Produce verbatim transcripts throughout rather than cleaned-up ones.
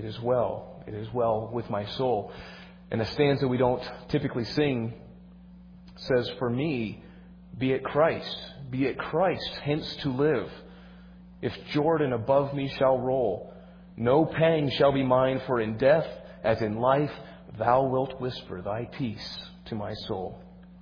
It is well. It is well with my soul. And a stanza we don't typically sing says, for me, be it Christ, be it Christ, hence to live. If Jordan above me shall roll, no pang shall be mine, for in death, as in life, thou wilt whisper thy peace to my soul.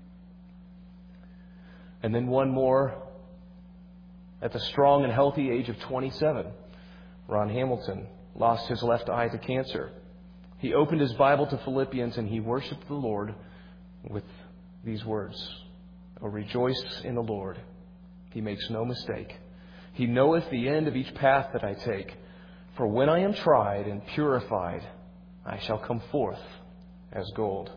And then one more. At the strong and healthy age of twenty-seven, Ron Hamilton lost his left eye to cancer. He opened his Bible to Philippians and he worshiped the Lord with these words. Oh, rejoice in the Lord. He makes no mistake. He knoweth the end of each path that I take. For when I am tried and purified, I shall come forth as gold.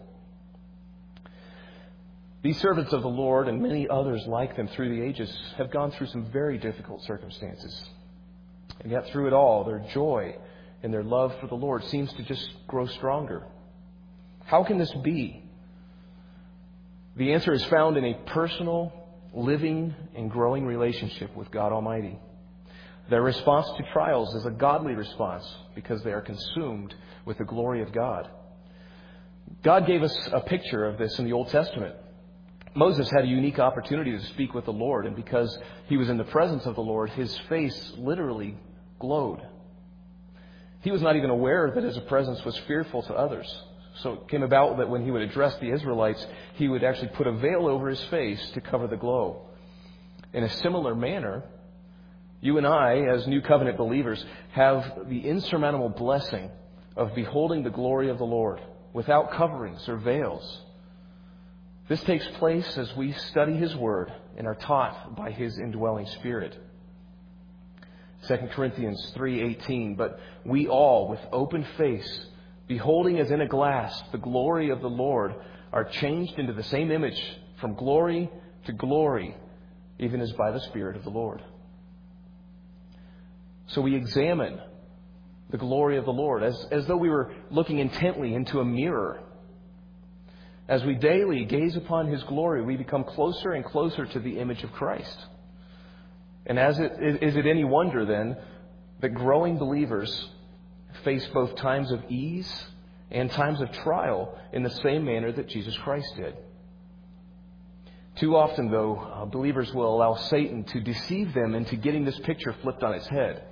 These servants of the Lord and many others like them through the ages have gone through some very difficult circumstances. And yet through it all, their joy and their love for the Lord seems to just grow stronger. How can this be? The answer is found in a personal, living, and growing relationship with God Almighty. Their response to trials is a godly response because they are consumed with the glory of God. God gave us a picture of this in the Old Testament. Moses had a unique opportunity to speak with the Lord, and because he was in the presence of the Lord, his face literally glowed. He was not even aware that his presence was fearful to others. So it came about that when he would address the Israelites, he would actually put a veil over his face to cover the glow. In a similar manner, you and I, as New Covenant believers, have the insurmountable blessing of beholding the glory of the Lord without coverings or veils. This takes place as we study His Word and are taught by His indwelling Spirit. Second Corinthians three eighteen, but we all, with open face, beholding as in a glass the glory of the Lord, are changed into the same image from glory to glory, even as by the Spirit of the Lord. So we examine the glory of the Lord as, as though we were looking intently into a mirror. As we daily gaze upon His glory, we become closer and closer to the image of Christ. And as it, is it any wonder then that growing believers face both times of ease and times of trial in the same manner that Jesus Christ did? Too often, though, uh, believers will allow Satan to deceive them into getting this picture flipped on its head.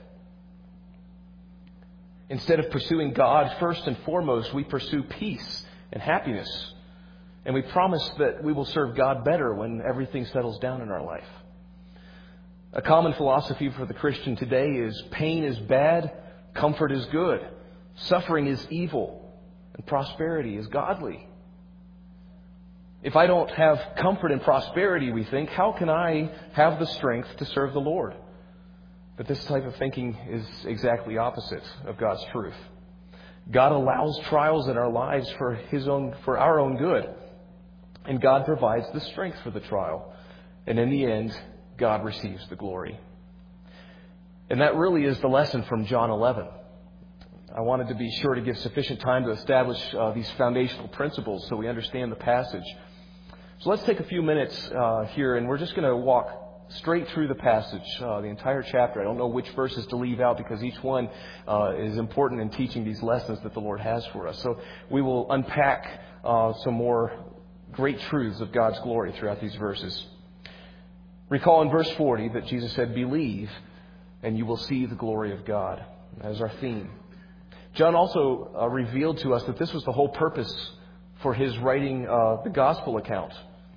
Instead of pursuing God first and foremost, we pursue peace and happiness. And we promise that we will serve God better when everything settles down in our life. A common philosophy for the Christian today is pain is bad, comfort is good, suffering is evil, and prosperity is godly. If I don't have comfort and prosperity, we think, how can I have the strength to serve the Lord? But this type of thinking is exactly opposite of God's truth. God allows trials in our lives for His own, for our own good. And God provides the strength for the trial. And in the end, God receives the glory. And that really is the lesson from John eleven. I wanted to be sure to give sufficient time to establish uh, these foundational principles so we understand the passage. So let's take a few minutes uh, here, and we're just going to walk straight through the passage, uh, the entire chapter. I don't know which verses to leave out because each one uh, is important in teaching these lessons that the Lord has for us. So we will unpack uh, some more great truths of God's glory throughout these verses. Recall in verse forty that Jesus said, believe and you will see the glory of God. That is our theme. John also uh, revealed to us that this was the whole purpose for his writing uh, the gospel account.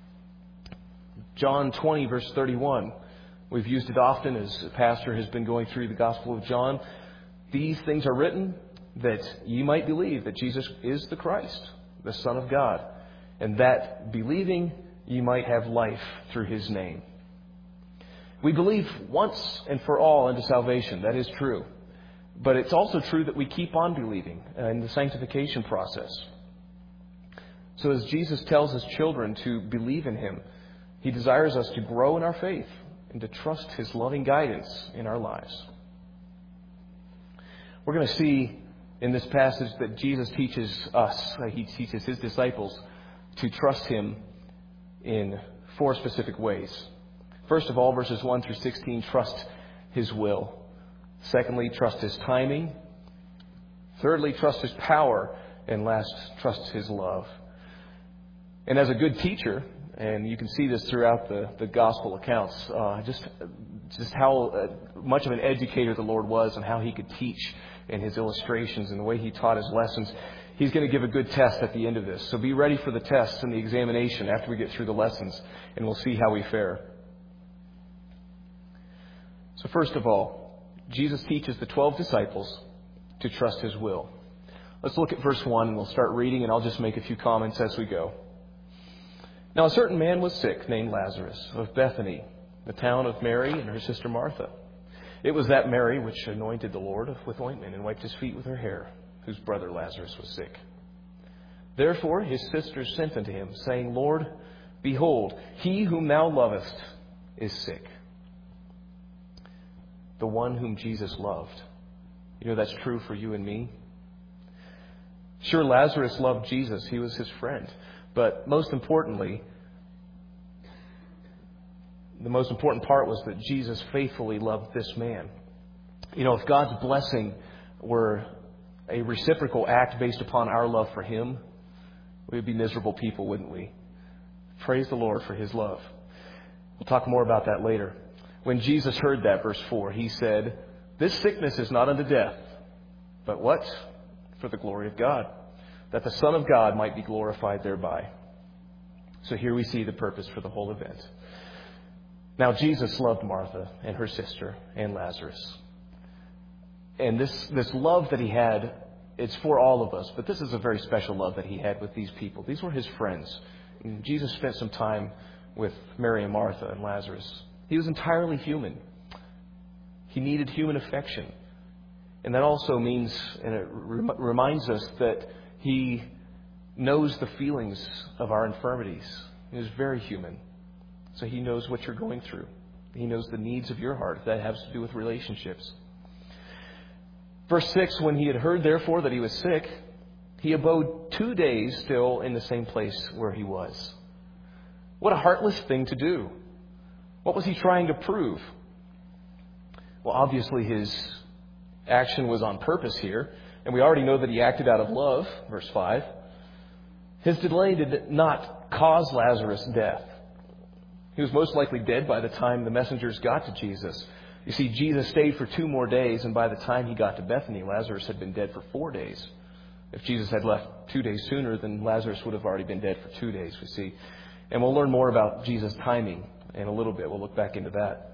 John twenty, verse thirty-one. We've used it often as a pastor has been going through the Gospel of John. These things are written that ye might believe that Jesus is the Christ, the Son of God, and that believing ye might have life through His name. We believe once and for all into salvation. That is true. But it's also true that we keep on believing in the sanctification process. So as Jesus tells His children to believe in Him, He desires us to grow in our faith and to trust His loving guidance in our lives. We're going to see in this passage that Jesus teaches us, He teaches His disciples to trust Him in four specific ways. First of all, verses one through sixteen, trust His will. Secondly, trust His timing. Thirdly, trust His power. And last, trust His love. And as a good teacher, and you can see this throughout the, the gospel accounts, uh, just just how uh, much of an educator the Lord was and how He could teach in His illustrations and the way He taught His lessons. He's going to give a good test at the end of this. So be ready for the tests and the examination after we get through the lessons, and we'll see how we fare. So first of all, Jesus teaches the twelve disciples to trust His will. Let's look at verse one, and we'll start reading, and I'll just make a few comments as we go. Now a certain man was sick, named Lazarus, of Bethany, the town of Mary and her sister Martha. It was that Mary which anointed the Lord with ointment and wiped His feet with her hair, whose brother Lazarus was sick. Therefore his sisters sent unto Him, saying, Lord, behold, he whom Thou lovest is sick. The one whom Jesus loved. You know that's true for you and me. Sure, Lazarus loved Jesus. He was his friend. But most importantly, the most important part was that Jesus faithfully loved this man. You know, if God's blessing were a reciprocal act based upon our love for Him, we would be miserable people, wouldn't we? Praise the Lord for His love. We'll talk more about that later. When Jesus heard that, verse four, He said, This sickness is not unto death, but what? For the glory of God, that the Son of God might be glorified thereby. So here we see the purpose for the whole event. Now Jesus loved Martha and her sister and Lazarus. And this, this love that He had, it's for all of us, but this is a very special love that He had with these people. These were His friends. And Jesus spent some time with Mary and Martha and Lazarus. He was entirely human. He needed human affection. And that also means, and it rem- reminds us that He knows the feelings of our infirmities. He is very human. So He knows what you're going through. He knows the needs of your heart. That has to do with relationships. Verse six, when He had heard, therefore, that he was sick, He abode two days still in the same place where He was. What a heartless thing to do. What was He trying to prove? Well, obviously His action was on purpose here, and we already know that He acted out of love, verse five. His delay did not cause Lazarus' death. He was most likely dead by the time the messengers got to Jesus. You see, Jesus stayed for two more days, and by the time He got to Bethany, Lazarus had been dead for four days. If Jesus had left two days sooner, then Lazarus would have already been dead for two days, we see. And we'll learn more about Jesus' timing in a little bit. We'll look back into that.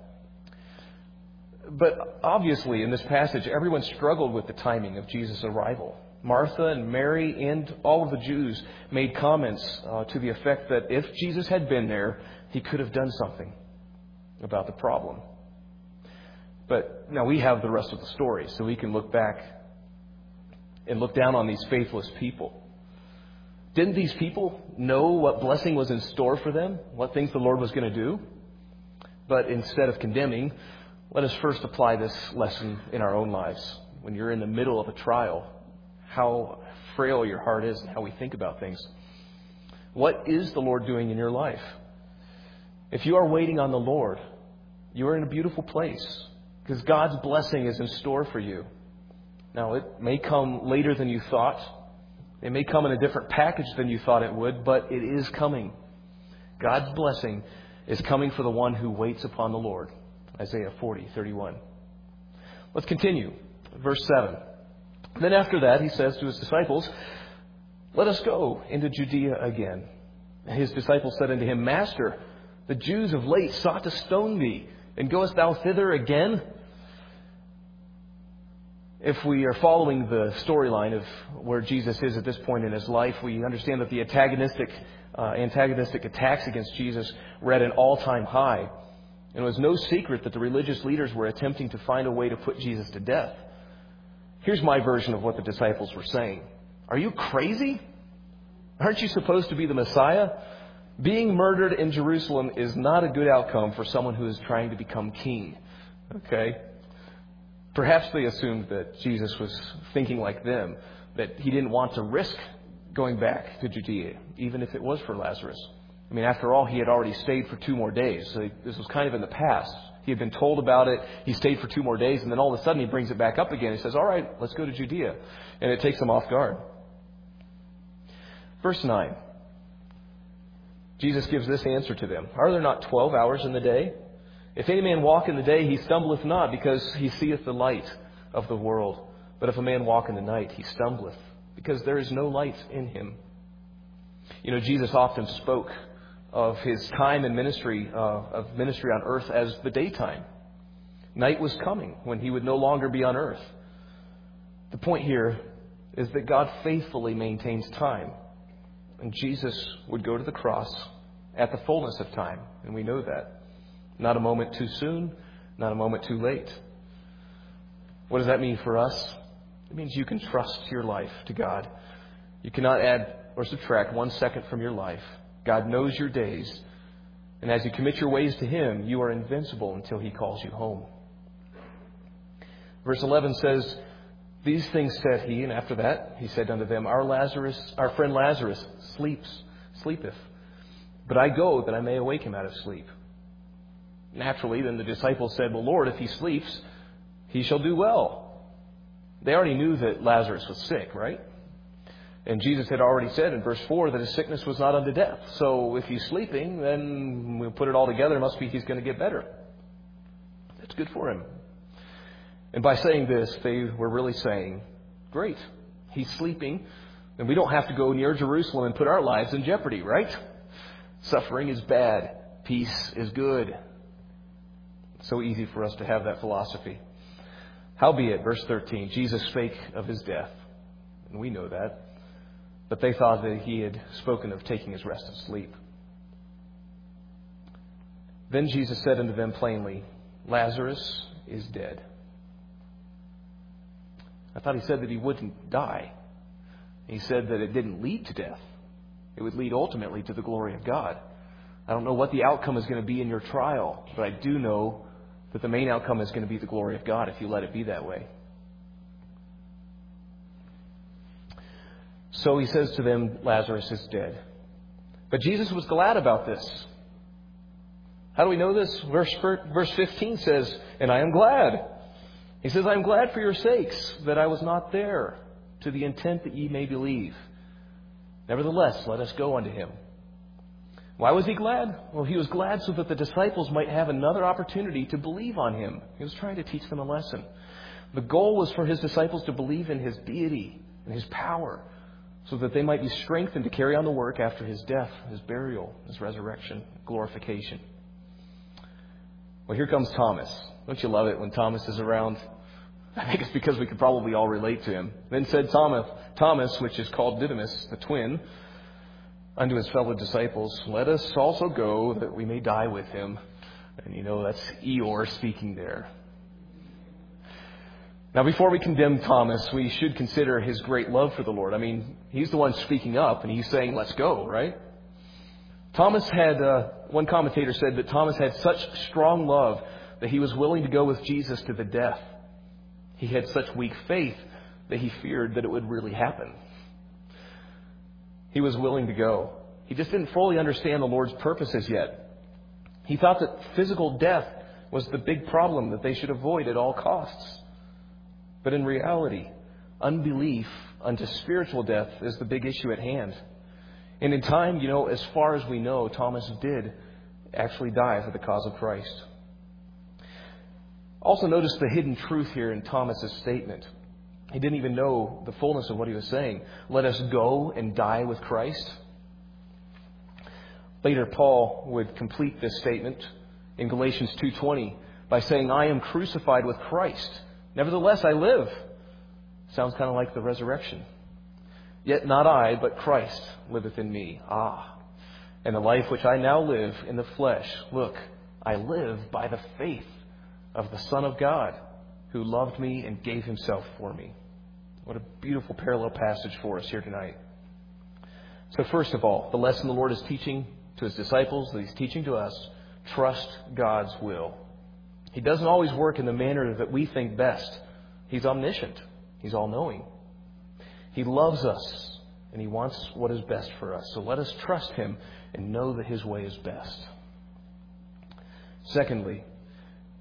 But obviously, in this passage, everyone struggled with the timing of Jesus' arrival. Martha and Mary and all of the Jews made comments uh, to the effect that if Jesus had been there, He could have done something about the problem. But now we have the rest of the story, so we can look back and look down on these faithless people. Didn't these people know what blessing was in store for them? What things the Lord was going to do? But instead of condemning, let us first apply this lesson in our own lives. When you're in the middle of a trial, how frail your heart is and how we think about things. What is the Lord doing in your life? If you are waiting on the Lord, you are in a beautiful place because God's blessing is in store for you. Now, it may come later than you thought. It may come in a different package than you thought it would, but it is coming. God's blessing is coming for the one who waits upon the Lord. Isaiah forty, thirty-one. Let's continue. Verse seven. Then after that, He says to His disciples, Let us go into Judea again. And His disciples said unto Him, Master, the Jews of late sought to stone Thee, and goest Thou thither again? If we are following the storyline of where Jesus is at this point in His life, we understand that the antagonistic, uh, antagonistic attacks against Jesus were at an all-time high. And it was no secret that the religious leaders were attempting to find a way to put Jesus to death. Here's my version of what the disciples were saying. Are you crazy? Aren't you supposed to be the Messiah? Being murdered in Jerusalem is not a good outcome for someone who is trying to become king. Okay? Perhaps they assumed that Jesus was thinking like them, that He didn't want to risk going back to Judea, even if it was for Lazarus. I mean, after all, He had already stayed for two more days, so this was kind of in the past. He had been told about it. He stayed for two more days, and then all of a sudden he brings it back up again. He says, all right, let's go to Judea. And it takes him off guard. Verse nine. Jesus gives this answer to them. Are there not twelve hours in the day? If any man walk in the day, he stumbleth not, because he seeth the light of the world. But if a man walk in the night, he stumbleth, because there is no light in him. You know, Jesus often spoke of his time in ministry, uh, of ministry on earth as the daytime. Night was coming when he would no longer be on earth. The point here is that God faithfully maintains time. And Jesus would go to the cross at the fullness of time. And we know that. Not a moment too soon, not a moment too late. What does that mean for us? It means you can trust your life to God. You cannot add or subtract one second from your life. God knows your days. And as you commit your ways to Him, you are invincible until He calls you home. Verse eleven says, these things said He, and after that He said unto them, Our Lazarus, our friend Lazarus sleeps, sleepeth. But I go that I may awake him out of sleep. Naturally, then the disciples said, Well, Lord, if he sleeps, he shall do well. They already knew that Lazarus was sick, right? And Jesus had already said in verse four that his sickness was not unto death. So if he's sleeping, then we'll put it all together. It must be he's going to get better. That's good for him. And by saying this, they were really saying, great, he's sleeping, and we don't have to go near Jerusalem and put our lives in jeopardy, right? Suffering is bad. Peace is good. It's so easy for us to have that philosophy. Howbeit, verse thirteen, Jesus spake of his death, and we know that. But they thought that he had spoken of taking his rest and sleep. Then Jesus said unto them plainly, Lazarus is dead. I thought he said that he wouldn't die. He said that it didn't lead to death. It would lead ultimately to the glory of God. I don't know what the outcome is going to be in your trial, but I do know that the main outcome is going to be the glory of God if you let it be that way. So he says to them, Lazarus is dead. But Jesus was glad about this. How do we know this? Verse, verse fifteen says, And I am glad. He says, I am glad for your sakes that I was not there, to the intent that ye may believe. Nevertheless, let us go unto him. Why was he glad? Well, he was glad so that the disciples might have another opportunity to believe on him. He was trying to teach them a lesson. The goal was for his disciples to believe in his deity and his power, so that they might be strengthened to carry on the work after his death, his burial, his resurrection, glorification. Well, here comes Thomas. Don't you love it when Thomas is around? I think it's because we could probably all relate to him. Then said Thomas, Thomas, which is called Didymus, the twin, unto his fellow disciples, Let us also go that we may die with him. And you know, that's Eeyore speaking there. Now, before we condemn Thomas, we should consider his great love for the Lord. I mean, he's the one speaking up, and he's saying, let's go, right? Thomas had, uh, one commentator said that Thomas had such strong love that he was willing to go with Jesus to the death. He had such weak faith that he feared that it would really happen. He was willing to go. He just didn't fully understand the Lord's purposes yet. He thought that physical death was the big problem that they should avoid at all costs. But in reality, unbelief unto spiritual death is the big issue at hand. And in time, you know, as far as we know, Thomas did actually die for the cause of Christ. Also notice the hidden truth here in Thomas's statement. He didn't even know the fullness of what he was saying. Let us go and die with Christ. Later, Paul would complete this statement in Galatians two twenty by saying, I am crucified with Christ. Nevertheless, I live. Sounds kind of like the resurrection. Yet not I, but Christ liveth in me. Ah, and the life which I now live in the flesh, look, I live by the faith of the Son of God, who loved me and gave himself for me. What a beautiful parallel passage for us here tonight. So first of all, the lesson the Lord is teaching to his disciples, that he's teaching to us, trust God's will. He doesn't always work in the manner that we think best. He's omniscient. He's all-knowing. He loves us, and he wants what is best for us. So let us trust him and know that his way is best. Secondly,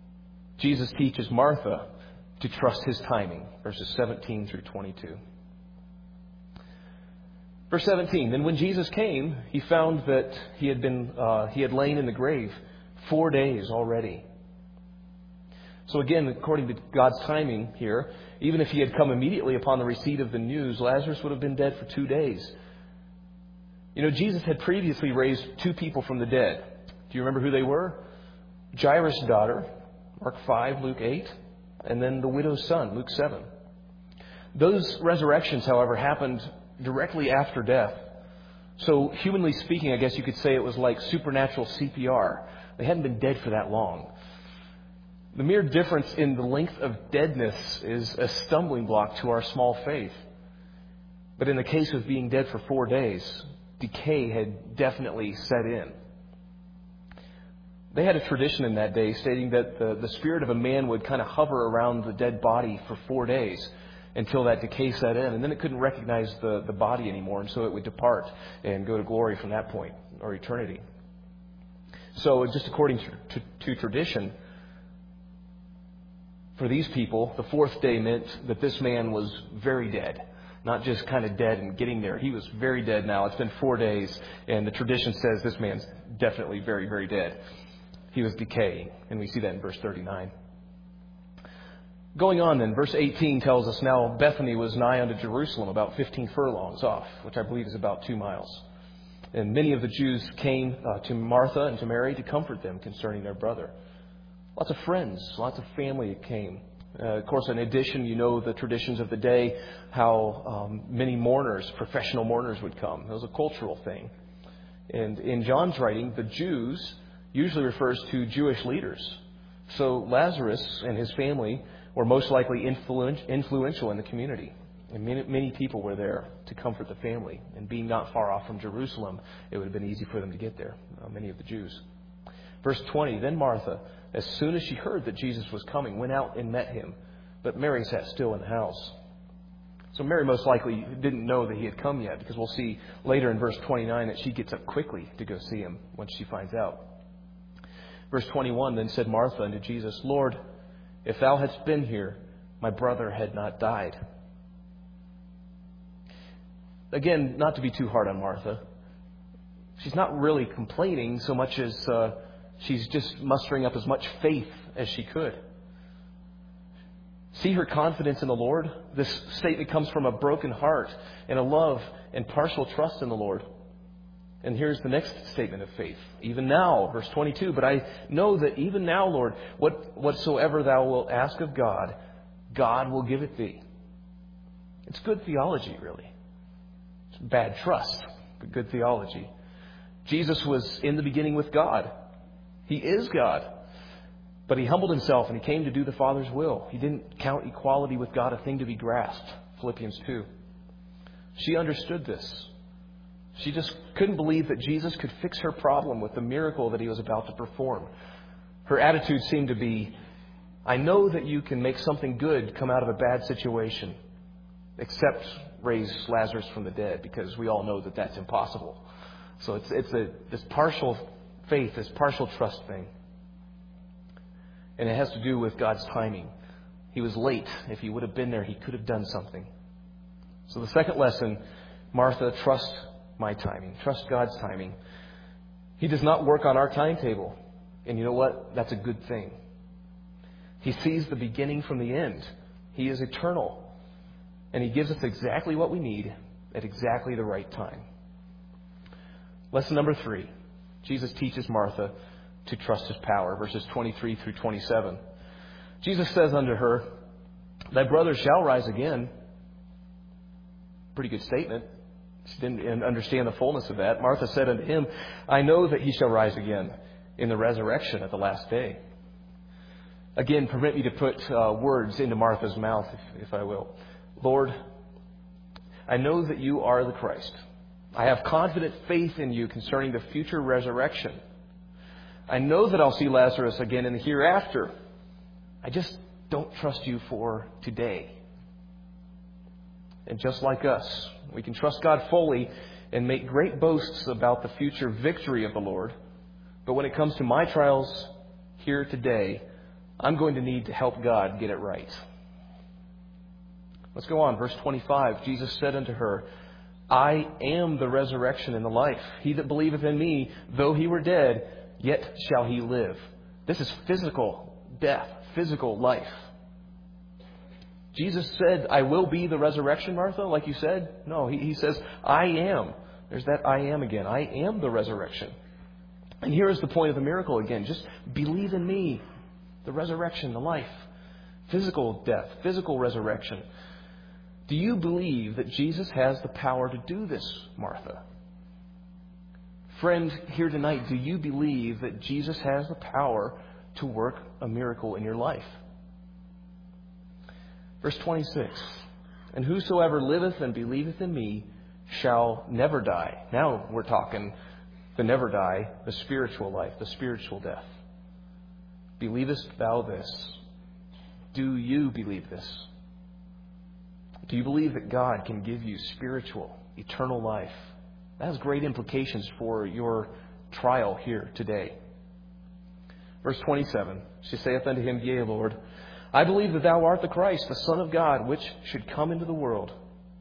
Jesus teaches Martha to trust his timing, verses seventeen through twenty-two. Verse seventeen, then when Jesus came, he found that he had been uh, he had lain in the grave four days already. So again, according to God's timing here, even if he had come immediately upon the receipt of the news, Lazarus would have been dead for two days. You know, Jesus had previously raised two people from the dead. Do you remember who they were? Jairus' daughter, Mark five, Luke eight, and then the widow's son, Luke seven. Those resurrections, however, happened directly after death. So, humanly speaking, I guess you could say it was like supernatural C P R. They hadn't been dead for that long. The mere difference in the length of deadness is a stumbling block to our small faith. But in the case of being dead for four days, decay had definitely set in. They had a tradition in that day stating that the, the spirit of a man would kind of hover around the dead body for four days until that decay set in. And then it couldn't recognize the, the body anymore, and so it would depart and go to glory from that point, or eternity. So just according to, to, to tradition, for these people, the fourth day meant that this man was very dead. Not just kind of dead and getting there. He was very dead now. It's been four days, and the tradition says this man's definitely very, very dead. He was decaying, and we see that in verse thirty-nine. Going on then, verse eighteen tells us now Bethany was nigh unto Jerusalem, about fifteen furlongs off, which I believe is about two miles. And many of the Jews came uh, to Martha and to Mary to comfort them concerning their brother. Lots of friends, lots of family came. Uh, of course, in addition, you know the traditions of the day, how um, many mourners, professional mourners would come. It was a cultural thing. And in John's writing, the Jews usually refers to Jewish leaders. So Lazarus and his family were most likely influen- influential in the community. And many, many people were there to comfort the family. And being not far off from Jerusalem, it would have been easy for them to get there, uh, many of the Jews. Verse twenty, then Martha, as soon as she heard that Jesus was coming, went out and met him. But Mary sat still in the house. So Mary most likely didn't know that he had come yet, because we'll see later in verse twenty-nine that she gets up quickly to go see him once she finds out. Verse twenty-one, then said Martha unto Jesus, Lord, if thou hadst been here, my brother had not died. Again, not to be too hard on Martha. She's not really complaining so much as uh, she's just mustering up as much faith as she could. See her confidence in the Lord? This statement comes from a broken heart and a love and partial trust in the Lord. And here's the next statement of faith. Even now, verse twenty-two, but I know that even now, Lord, what whatsoever thou wilt ask of God, God will give it thee. It's good theology, really. It's bad trust, but good theology. Jesus was in the beginning with God. He is God. But he humbled himself and he came to do the Father's will. He didn't count equality with God a thing to be grasped. Philippians two. She understood this. She just couldn't believe that Jesus could fix her problem with the miracle that he was about to perform. Her attitude seemed to be, I know that you can make something good come out of a bad situation, except raise Lazarus from the dead, because we all know that that's impossible. So it's it's a this partial faith, this partial trust thing. And it has to do with God's timing. He was late. If he would have been there, he could have done something. So the second lesson, Martha, trust my timing. Trust God's timing. He does not work on our timetable. And you know what? That's a good thing. He sees the beginning from the end. He is eternal. And he gives us exactly what we need at exactly the right time. Lesson number three. Jesus teaches Martha to trust his power. Verses twenty-three through twenty-seven. Jesus says unto her, thy brother shall rise again. Pretty good statement. She didn't understand the fullness of that. Martha said unto him, I know that he shall rise again in the resurrection at the last day. Again, permit me to put uh, words into Martha's mouth, if, if I will. Lord, I know that you are the Christ. I have confident faith in you concerning the future resurrection. I know that I'll see Lazarus again in the hereafter. I just don't trust you for today. And just like us, we can trust God fully and make great boasts about the future victory of the Lord. But when it comes to my trials here today, I'm going to need to help God get it right. Let's go on. Verse twenty-five, Jesus said unto her, I am the resurrection and the life. He that believeth in me, though he were dead, yet shall he live. This is physical death, physical life. Jesus said, I will be the resurrection, Martha, like you said. No, he, he says, I am. There's that I am again. I am the resurrection. And here is the point of the miracle again. Just believe in me. The resurrection, the life. Physical death, physical resurrection. Do you believe that Jesus has the power to do this, Martha? Friend, here tonight, do you believe that Jesus has the power to work a miracle in your life? Verse twenty-six, and whosoever liveth and believeth in me shall never die. Now we're talking the never die, the spiritual life, the spiritual death. Believest thou this? Do you believe this? Do you believe that God can give you spiritual, eternal life? That has great implications for your trial here today. Verse twenty-seven, she saith unto him, Yea, Lord, I believe that thou art the Christ, the Son of God, which should come into the world.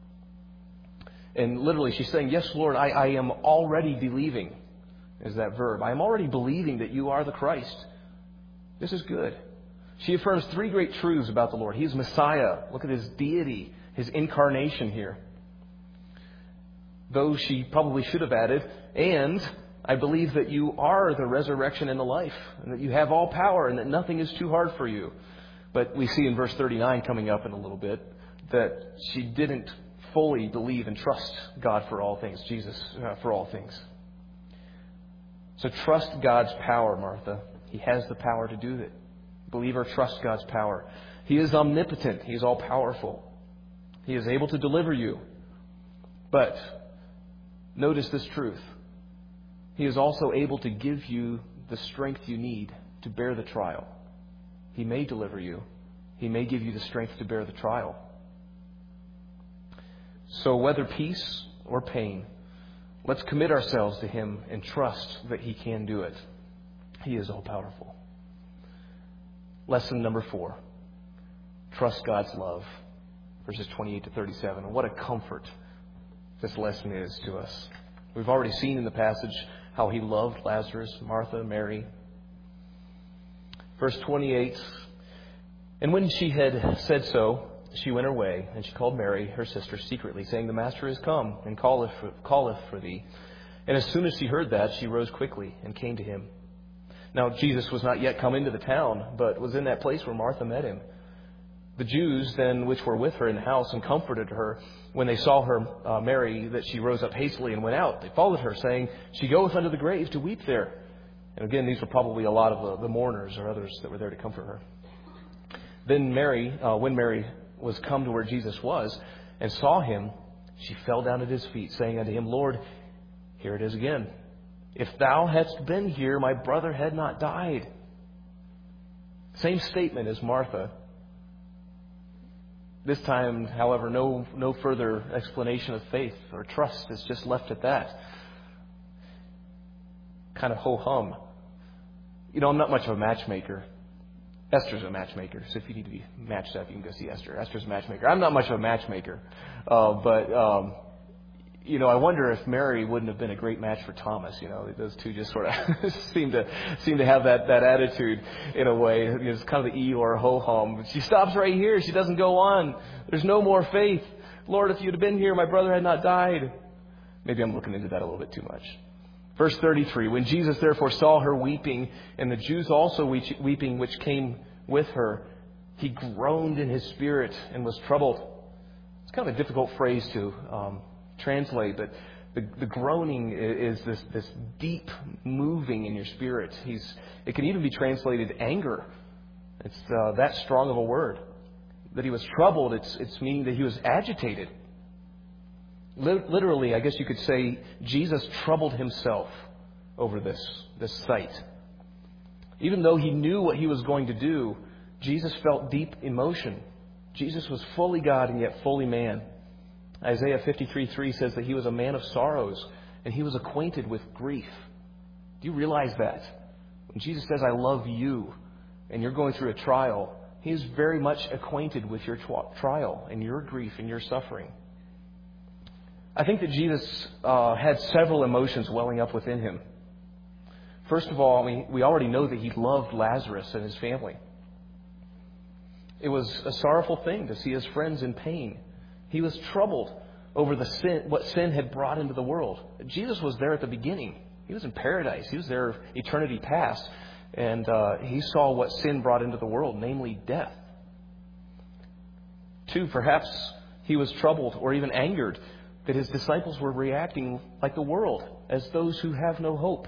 And literally she's saying, yes, Lord, I, I am already believing, is that verb. I am already believing that you are the Christ. This is good. She affirms three great truths about the Lord. He is Messiah. Look at his deity, his incarnation here. Though she probably should have added, and I believe that you are the resurrection and the life, and that you have all power, and that nothing is too hard for you. But we see in verse thirty-nine coming up in a little bit that she didn't fully believe and trust God for all things, Jesus uh, for all things. So trust God's power, Martha. He has the power to do it. Believer, trust God's power. He is omnipotent. He is all-powerful. He is able to deliver you. But notice this truth. He is also able to give you the strength you need to bear the trial. He may deliver you. He may give you the strength to bear the trial. So whether peace or pain, let's commit ourselves to Him and trust that He can do it. He is all-powerful. Lesson number four. Trust God's love. Verses twenty-eight to thirty-seven. What a comfort this lesson is to us. We've already seen in the passage how He loved Lazarus, Martha, Mary. Verse twenty-eight. And when she had said so, she went her way, and she called Mary, her sister, secretly, saying, The Master is come, and calleth for, calleth for thee. And as soon as she heard that, she rose quickly and came to Him. Now, Jesus was not yet come into the town, but was in that place where Martha met Him. The Jews then, which were with her in the house, and comforted her, when they saw her, uh, Mary, that she rose up hastily and went out, they followed her, saying, She goeth unto the grave to weep there. And again, these were probably a lot of the, the mourners or others that were there to comfort her. Then Mary, uh, when Mary was come to where Jesus was, and saw Him, she fell down at His feet, saying unto Him, Lord, here it is again. If thou hadst been here, my brother had not died. Same statement as Martha. This time, however, no no further explanation of faith or trust. It's just left at that. Kind of ho-hum. You know, I'm not much of a matchmaker. Esther's a matchmaker, so if you need to be matched up, you can go see Esther. Esther's a matchmaker. I'm not much of a matchmaker, uh, but um, you know, I wonder if Mary wouldn't have been a great match for Thomas. You know, those two just sort of seem to seem to have that, that attitude in a way. It's kind of the Eeyore ho-hum. She stops right here. She doesn't go on. There's no more faith. Lord, if you'd have been here, my brother had not died. Maybe I'm looking into that a little bit too much. Verse thirty-three, when Jesus therefore saw her weeping, and the Jews also weeping which came with her, He groaned in His spirit and was troubled. It's kind of a difficult phrase to um, translate, but the, the groaning is this, this deep moving in your spirit. He's, it can even be translated anger. It's uh, that strong of a word. That He was troubled, it's, it's meaning that He was agitated. Literally, I guess you could say, Jesus troubled Himself over this, this sight. Even though He knew what He was going to do, Jesus felt deep emotion. Jesus was fully God and yet fully man. Isaiah fifty-three three says that He was a man of sorrows and He was acquainted with grief. Do you realize that? When Jesus says, I love you, and you're going through a trial, He is very much acquainted with your tw- trial and your grief and your suffering. I think that Jesus uh, had several emotions welling up within Him. First of all, we, we already know that He loved Lazarus and his family. It was a sorrowful thing to see His friends in pain. He was troubled over the sin, what sin had brought into the world. Jesus was there at the beginning. He was in paradise. He was there eternity past. And uh, He saw what sin brought into the world, namely death. Two, perhaps He was troubled or even angered that His disciples were reacting like the world, as those who have no hope.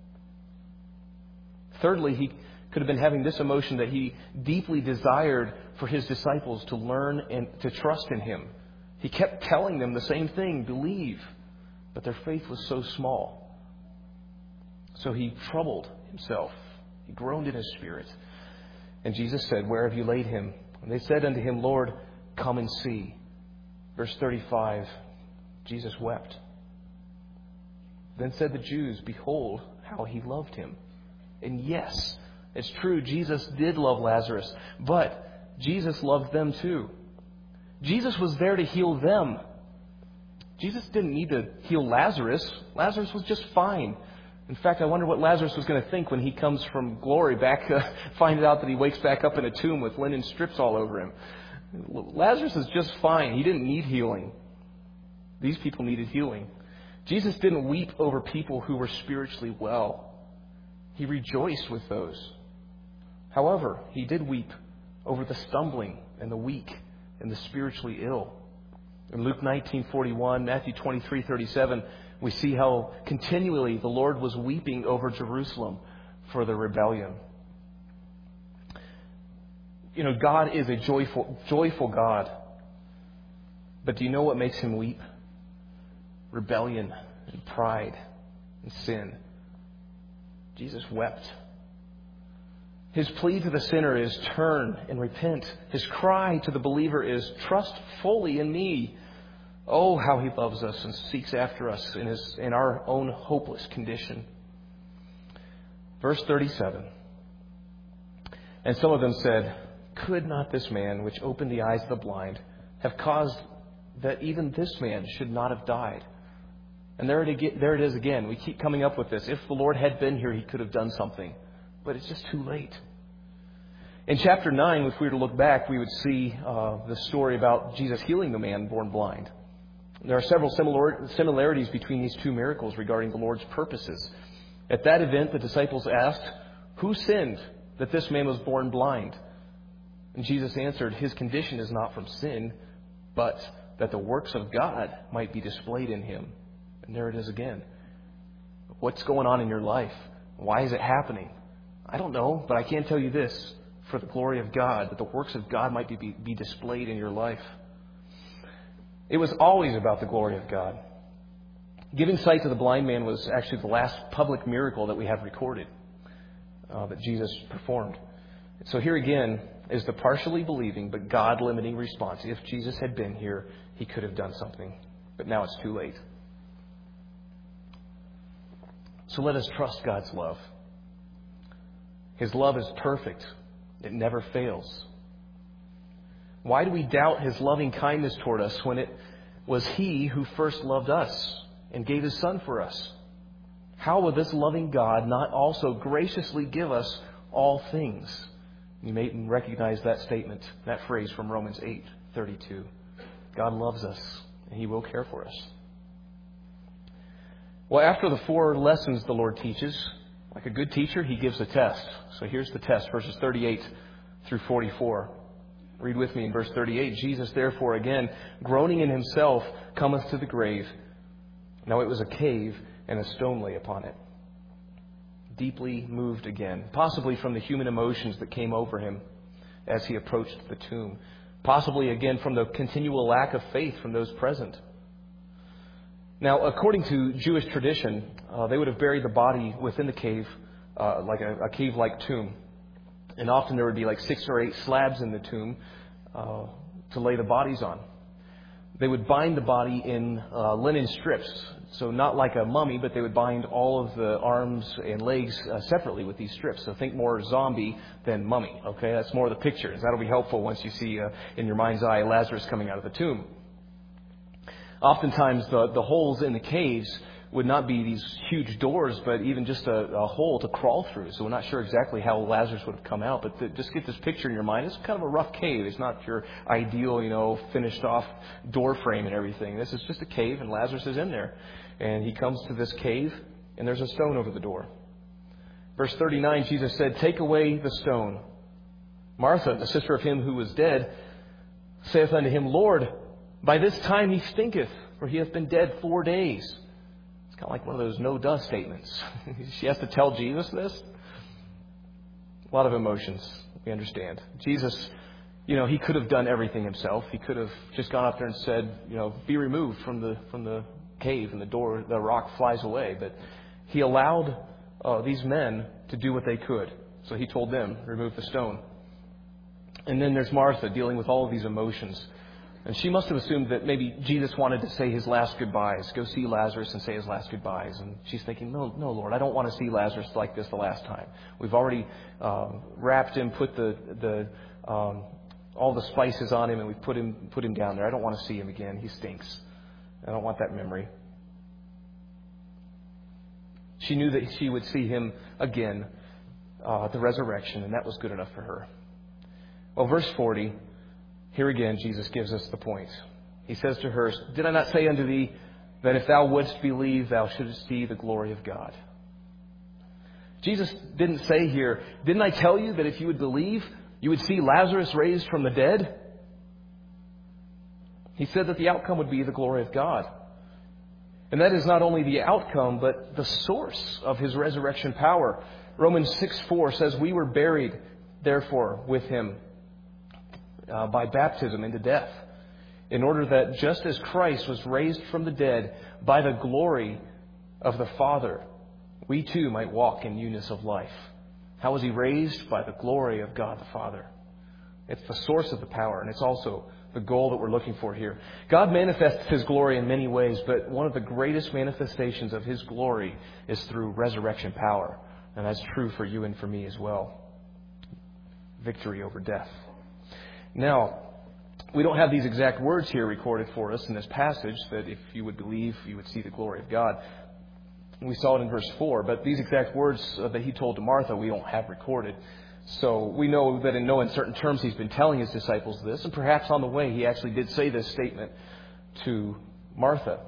Thirdly, He could have been having this emotion that He deeply desired for His disciples to learn and to trust in Him. He kept telling them the same thing, believe, but their faith was so small. So He troubled Himself. He groaned in His spirit. And Jesus said, "Where have you laid him?" And they said unto Him, "Lord, come and see." Verse thirty-five, Jesus wept. Then said the Jews, "Behold, how He loved him." And yes, it's true, Jesus did love Lazarus, but Jesus loved them too. Jesus was there to heal them. Jesus didn't need to heal Lazarus. Lazarus was just fine. In fact, I wonder what Lazarus was going to think when he comes from glory back, uh, find out that he wakes back up in a tomb with linen strips all over him. Lazarus is just fine. He didn't need healing. These people needed healing. Jesus didn't weep over people who were spiritually well. He rejoiced with those. However, He did weep over the stumbling and the weak and the spiritually ill. In Luke nineteen forty-one, Matthew twenty-three thirty-seven, we see how continually the Lord was weeping over Jerusalem for the rebellion. You know, God is a joyful, joyful God. But do you know what makes Him weep? Rebellion and pride and sin. Jesus wept. His plea to the sinner is turn and repent. His cry to the believer is trust fully in me. Oh, how He loves us and seeks after us in, his, in our own hopeless condition. Verse thirty-seven. And some of them said, "Could not this man, which opened the eyes of the blind, have caused that even this man should not have died?" And there it, there it is again. We keep coming up with this. If the Lord had been here, He could have done something. But it's just too late. In chapter nine, if we were to look back, we would see uh, the story about Jesus healing the man born blind. There are several similar, similarities between these two miracles regarding the Lord's purposes. At that event, the disciples asked, "Who sinned that this man was born blind?" And Jesus answered, "His condition is not from sin, but that the works of God might be displayed in him." And there it is again. What's going on in your life? Why is it happening? I don't know, but I can tell you this, for the glory of God, that the works of God might be, be displayed in your life. It was always about the glory of God. Giving sight to the blind man was actually the last public miracle that we have recorded uh, that Jesus performed. So here again is the partially believing but God-limiting response. If Jesus had been here, He could have done something. But now it's too late. So let us trust God's love. His love is perfect. It never fails. Why do we doubt His loving kindness toward us when it was He who first loved us and gave His Son for us? How will this loving God not also graciously give us all things? You may recognize that statement, that phrase from Romans eight thirty-two. God loves us and He will care for us. Well, after the four lessons the Lord teaches, like a good teacher, He gives a test. So here's the test, verses thirty-eight through forty-four. Read with me in verse thirty-eight. Jesus, therefore, again, groaning in Himself, cometh to the grave. Now it was a cave, and a stone lay upon it. Deeply moved again, possibly from the human emotions that came over Him as He approached the tomb. Possibly, again, from the continual lack of faith from those present. Now, according to Jewish tradition, uh, they would have buried the body within the cave, uh, like a, a cave-like tomb. And often there would be like six or eight slabs in the tomb uh, to lay the bodies on. They would bind the body in uh, linen strips So not like a mummy, but they would bind all of the arms and legs uh, separately with these strips. So think more zombie than mummy. Okay, that's more the picture. That'll be helpful once you see uh, in your mind's eye Lazarus coming out of the tomb. Oftentimes the, the holes in the caves would not be these huge doors, but even just a, a hole to crawl through. So we're not sure exactly how Lazarus would have come out, but the, just get this picture in your mind. It's kind of a rough cave. It's not your ideal, you know, finished off door frame and everything. This is just a cave, and Lazarus is in there. And he comes to this cave, and there's a stone over the door. Verse thirty-nine, Jesus said, "Take away the stone." Martha, the sister of him who was dead, saith unto him, "Lord, by this time he stinketh, for he hath been dead four days." Kind of like one of those no duh statements. She has to tell Jesus this. A lot of emotions, we understand. Jesus, you know, he could have done everything himself. He could have just gone up there and said, you know, be removed from the from the cave, and the door, the rock flies away. But he allowed uh, these men to do what they could. So he told them, remove the stone. And then there's Martha dealing with all of these emotions. And she must have assumed that maybe Jesus wanted to say his last goodbyes, go see Lazarus and say his last goodbyes. And she's thinking, no, no, Lord, I don't want to see Lazarus like this the last time. We've already um, wrapped him, put the the um, all the spices on him, and we've put him put him down there. I don't want to see him again. He stinks. I don't want that memory. She knew that she would see him again uh, at the resurrection, and that was good enough for her. Well, verse forty. Here again, Jesus gives us the point. He says to her, "Did I not say unto thee that if thou wouldst believe, thou shouldst see the glory of God?" Jesus didn't say here, "Didn't I tell you that if you would believe, you would see Lazarus raised from the dead?" He said that the outcome would be the glory of God. And that is not only the outcome, but the source of his resurrection power. Romans six four says, "We were buried, therefore, with him Uh, by baptism into death, in order that just as Christ was raised from the dead by the glory of the Father, we too might walk in newness of life." How was he raised? By the glory of God the Father. It's the source of the power, and it's also the goal that we're looking for here. God manifests his glory in many ways, but one of the greatest manifestations of his glory is through resurrection power. And that's true for you and for me as well. Victory over death. Now, we don't have these exact words here recorded for us in this passage, that if you would believe, you would see the glory of God. We saw it in verse four, but these exact words that he told to Martha, we don't have recorded. So we know that in no uncertain terms he's been telling his disciples this, and perhaps on the way he actually did say this statement to Martha.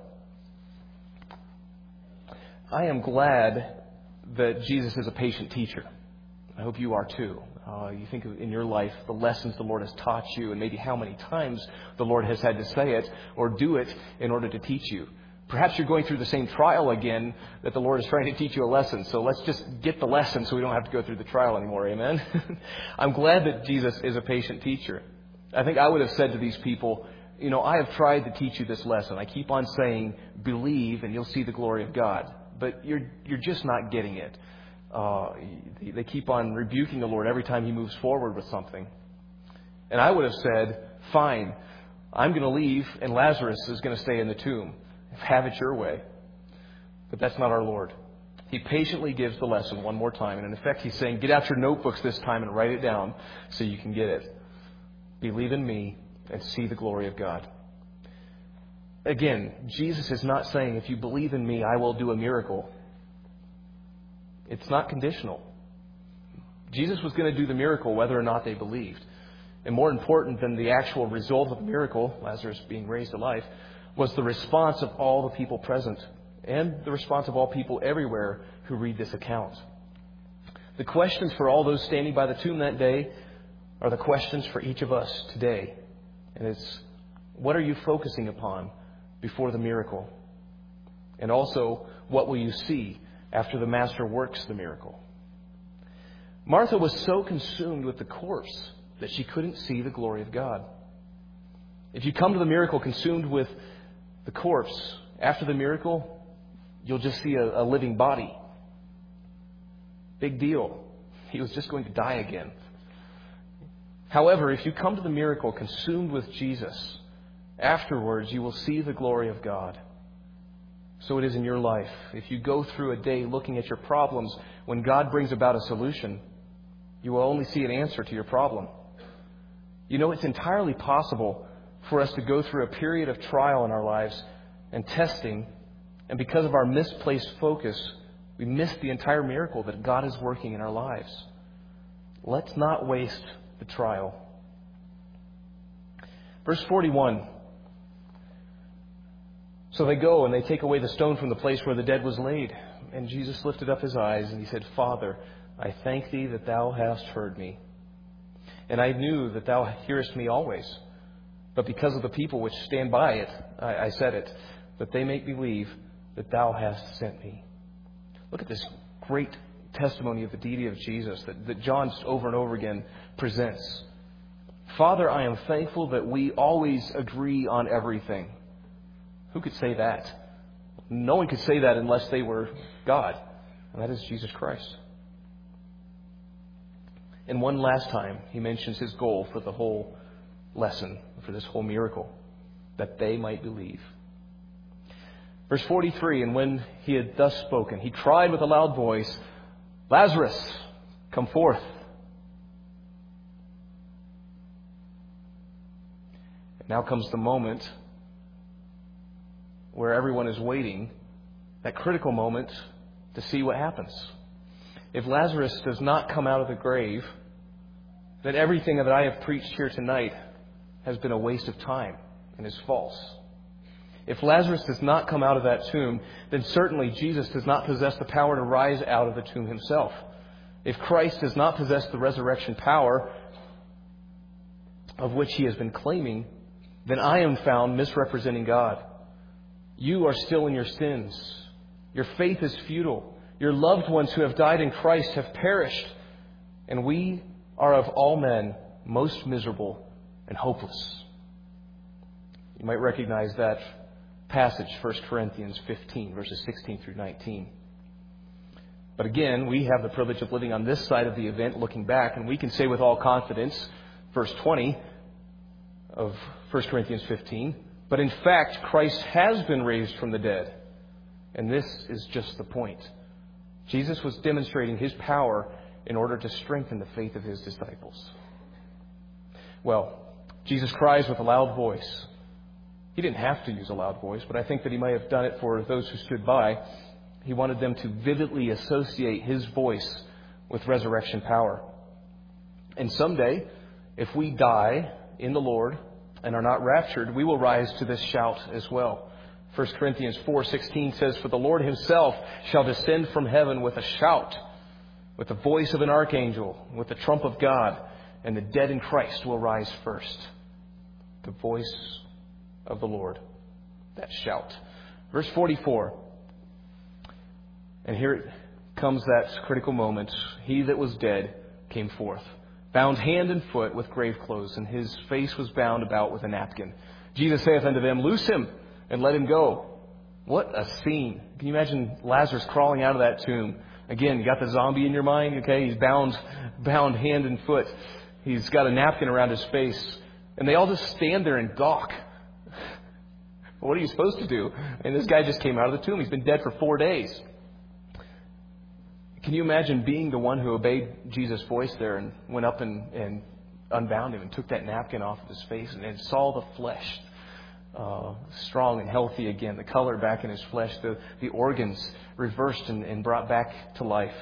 I am glad that Jesus is a patient teacher. I hope you are too. Uh, you think of in your life the lessons the Lord has taught you, and maybe how many times the Lord has had to say it or do it in order to teach you. Perhaps you're going through the same trial again that the Lord is trying to teach you a lesson. So let's just get the lesson so we don't have to go through the trial anymore. Amen? I'm glad that Jesus is a patient teacher. I think I would have said to these people, you know, I have tried to teach you this lesson. I keep on saying, believe and you'll see the glory of God. But you're you're just not getting it. Uh, they keep on rebuking the Lord every time he moves forward with something. And I would have said, fine, I'm going to leave and Lazarus is going to stay in the tomb. Have it your way. But that's not our Lord. He patiently gives the lesson one more time. And in effect, he's saying, get out your notebooks this time and write it down so you can get it. Believe in me and see the glory of God. Again, Jesus is not saying, if you believe in me, I will do a miracle. It's not conditional. Jesus was going to do the miracle whether or not they believed. And more important than the actual result of the miracle, Lazarus being raised to life, was the response of all the people present and the response of all people everywhere who read this account. The questions for all those standing by the tomb that day are the questions for each of us today. And it's, what are you focusing upon before the miracle? And also, what will you see after the Master works the miracle? Martha was so consumed with the corpse that she couldn't see the glory of God. If you come to the miracle consumed with the corpse, after the miracle, you'll just see a, a living body. Big deal. He was just going to die again. However, if you come to the miracle consumed with Jesus, afterwards you will see the glory of God. So it is in your life. If you go through a day looking at your problems, when God brings about a solution, you will only see an answer to your problem. You know, it's entirely possible for us to go through a period of trial in our lives and testing, and because of our misplaced focus, we miss the entire miracle that God is working in our lives. Let's not waste the trial. Verse forty-one. So they go and they take away the stone from the place where the dead was laid. And Jesus lifted up his eyes and he said, Father, I thank thee that thou hast heard me. And I knew that thou hearest me always. But because of the people which stand by it, I, I said it, that they may believe that thou hast sent me. Look at this great testimony of the deity of Jesus that, that John over and over again presents. Father, I am thankful that we always agree on everything. Who could say that? No one could say that unless they were God. And that is Jesus Christ. And one last time, he mentions his goal for the whole lesson, for this whole miracle, that they might believe. Verse forty-three, and when he had thus spoken, he cried with a loud voice, Lazarus, come forth. And now comes the moment where everyone is waiting, that critical moment, to see what happens. If Lazarus does not come out of the grave, then everything that I have preached here tonight has been a waste of time and is false. If Lazarus does not come out of that tomb, then certainly Jesus does not possess the power to rise out of the tomb himself. If Christ does not possess the resurrection power of which he has been claiming, then I am found misrepresenting God. You are still in your sins. Your faith is futile. Your loved ones who have died in Christ have perished. And we are of all men most miserable and hopeless. You might recognize that passage, First Corinthians fifteen, verses sixteen through nineteen. But again, we have the privilege of living on this side of the event, looking back, and we can say with all confidence, verse twenty of First Corinthians fifteen, but in fact, Christ has been raised from the dead. And this is just the point. Jesus was demonstrating his power in order to strengthen the faith of his disciples. Well, Jesus cries with a loud voice. He didn't have to use a loud voice, but I think that he might have done it for those who stood by. He wanted them to vividly associate his voice with resurrection power. And someday, if we die in the Lord and are not raptured, we will rise to this shout as well. First Corinthians four sixteen says, For the Lord himself shall descend from heaven with a shout, with the voice of an archangel, with the trump of God, and the dead in Christ will rise first. The voice of the Lord, that shout. Verse forty-four. And here it comes that critical moment. He that was dead came forth, bound hand and foot with grave clothes, and his face was bound about with a napkin. Jesus saith unto them, Loose him and let him go. What a scene. Can you imagine Lazarus crawling out of that tomb? Again, you got the zombie in your mind? Okay, he's bound, bound hand and foot. He's got a napkin around his face. And they all just stand there and gawk. What are you supposed to do? And this guy just came out of the tomb. He's been dead for four days. Can you imagine being the one who obeyed Jesus' voice there and went up and, and unbound him and took that napkin off of his face and, and saw the flesh uh, strong and healthy again, the color back in his flesh, the, the organs reversed and, and brought back to life?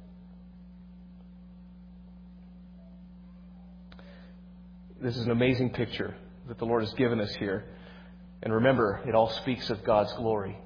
This is an amazing picture that the Lord has given us here. And remember, it all speaks of God's glory.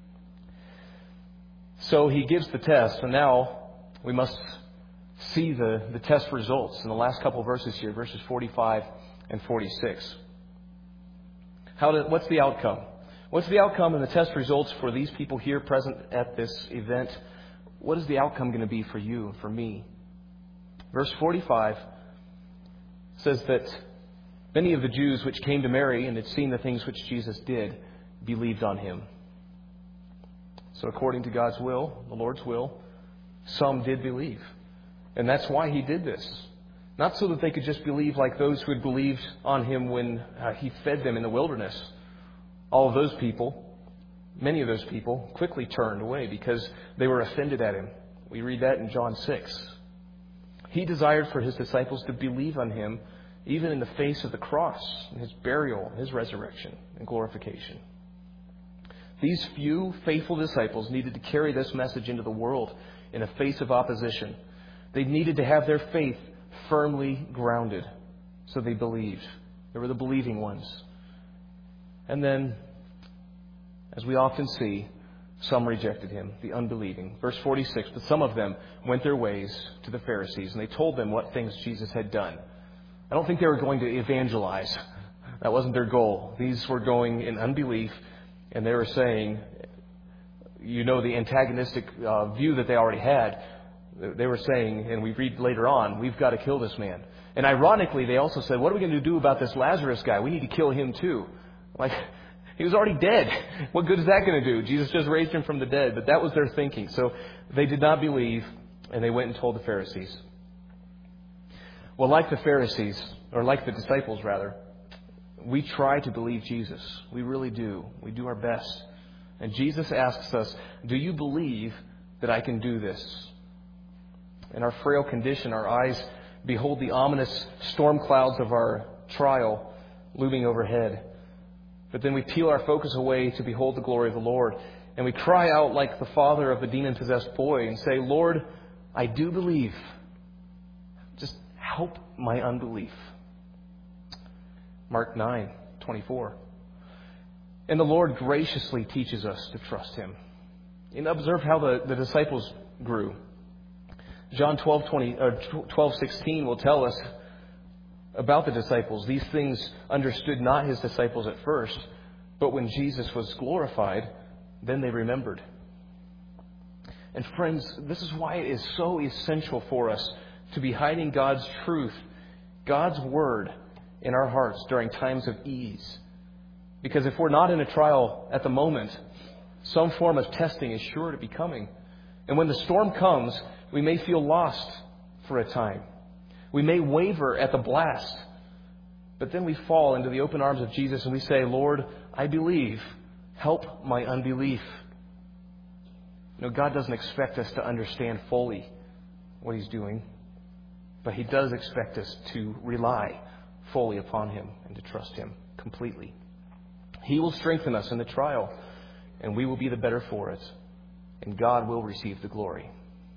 So he gives the test, and now we must see the, the test results in the last couple of verses here, verses forty-five and forty-six. How did, what's the outcome? What's the outcome and the test results for these people here present at this event? What is the outcome going to be for you and for me? Verse forty-five says that many of the Jews which came to Mary and had seen the things which Jesus did believed on him. So according to God's will, the Lord's will, some did believe. And that's why he did this. Not so that they could just believe like those who had believed on him when uh, he fed them in the wilderness. All of those people Many of those people quickly turned away because they were offended at him. We read that in John six. He desired for his disciples to believe on him even in the face of the cross, and his burial, his resurrection, and glorification. These few faithful disciples needed to carry this message into the world in the face of opposition. They needed to have their faith firmly grounded, so they believed. They were the believing ones. And then, as we often see, some rejected him, the unbelieving. Verse forty-six, but some of them went their ways to the Pharisees, and they told them what things Jesus had done. I don't think they were going to evangelize. That wasn't their goal. These were going in unbelief, and they were saying, you know, the antagonistic uh, view that they already had. They were saying, and we read later on, we've got to kill this man. And ironically, they also said, what are we going to do about this Lazarus guy? We need to kill him too. Like, he was already dead. What good is that going to do? Jesus just raised him from the dead. But that was their thinking. So they did not believe, and they went and told the Pharisees. Well, like the Pharisees, or like the disciples rather, we try to believe Jesus. We really do. We do our best. And Jesus asks us, do you believe that I can do this? In our frail condition, our eyes behold the ominous storm clouds of our trial looming overhead. But then we peel our focus away to behold the glory of the Lord. And we cry out like the father of the demon-possessed boy and say, Lord, I do believe. Just help my unbelief. Mark nine twenty-four. And the Lord graciously teaches us to trust Him. And observe how the, the disciples grew. John twelve twenty or twelve sixteen will tell us about the disciples. These things understood not His disciples at first, but when Jesus was glorified, then they remembered. And friends, this is why it is so essential for us to be hiding God's truth, God's Word, in our hearts during times of ease. Because if we're not in a trial at the moment, some form of testing is sure to be coming. And when the storm comes, we may feel lost for a time. We may waver at the blast. But then we fall into the open arms of Jesus and we say, Lord, I believe. Help my unbelief. You know, God doesn't expect us to understand fully what He's doing. But He does expect us to rely fully upon Him and to trust Him completely. He will strengthen us in the trial, and we will be the better for it. And God will receive the glory.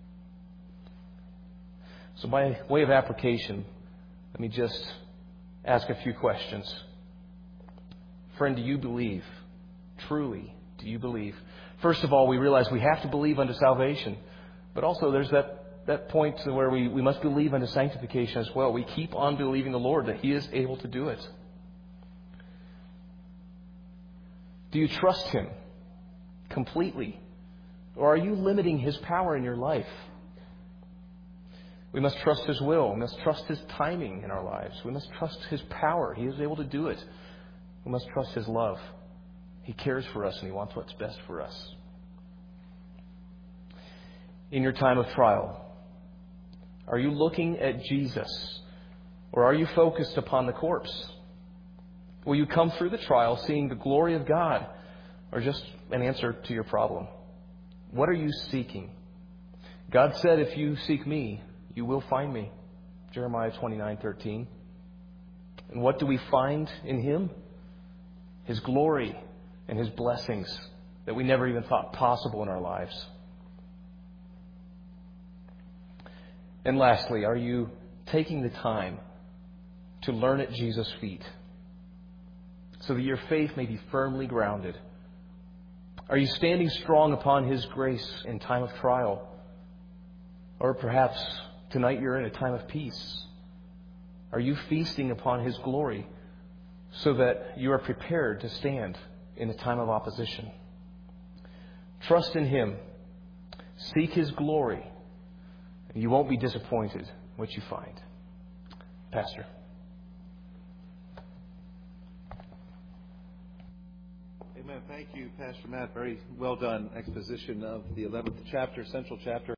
So by way of application, let me just ask a few questions. Friend, do you believe? Truly, do you believe? First of all, we realize we have to believe unto salvation. But also there's that, that point where we, we must believe unto sanctification as well. We keep on believing the Lord that He is able to do it. Do you trust Him completely? Or are you limiting His power in your life? We must trust His will. We must trust His timing in our lives. We must trust His power. He is able to do it. We must trust His love. He cares for us and He wants what's best for us. In your time of trial, are you looking at Jesus? Or are you focused upon the corpse? Will you come through the trial seeing the glory of God, or just an answer to your problem? What are you seeking? God said, if you seek me, you will find me. Jeremiah twenty-nine thirteen. And what do we find in Him? His glory and His blessings that we never even thought possible in our lives. And lastly, are you taking the time to learn at Jesus' feet so that your faith may be firmly grounded? Are you standing strong upon His grace in time of trial? Or perhaps tonight you're in a time of peace. Are you feasting upon His glory so that you are prepared to stand in a time of opposition? Trust in Him. Seek His glory. And you won't be disappointed what you find. Pastor. Amen. Thank you, Pastor Matt. Very well done exposition of the eleventh chapter, central chapter.